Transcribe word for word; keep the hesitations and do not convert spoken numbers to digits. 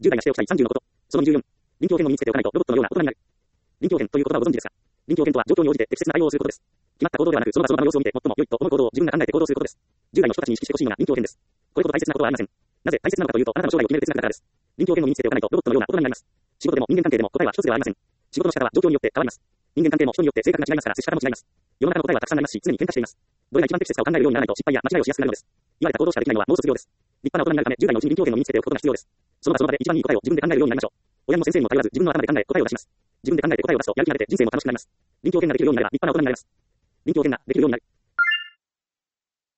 じゅう代がしておきたいさんじゅうのこと。そのにじゅうよん、臨機応変を身につけておかないとロボットのような大人になる。臨機応変という言葉をご存知ですか？臨機応変とは状況に応じて適切な対応をすることです。決まった行動ではなく、その場その場の様子を見て最も良いと思う行動を自分が考えて行動することです。じゅう代の人たちに意識してほしいのが臨機応変です。これほど大切なことはありません。なぜ大切なのかというと、あなたの将来を決める哲学だからです。臨機応変を身につけておかないとロボットのような大人になります。仕事でも人間関係でも答えは一つではありません。仕事の仕方は状況によって変わります。人間関係も人によって性格が違いますから接し方も違います。世の中の答えはたくさんありますし、常に変化しています。どれが一番適切かを考えるようにならないと失敗や間違いをしやすくなるのです。言われた行動しかできないのはもう卒業です。立派な大人になるため、じゅう代のうちに臨機応変を身につけておくことが必要です。その場その場で一番いい答えを自分で考えるようになりましょう。親も先生にも頼らず自分の頭で考え答えを出します。自分で考えて答えを出すとやる気が出て人生も楽しくなります。臨機応変ができるようになれば立派な大人になります。臨機応変ができるようになる。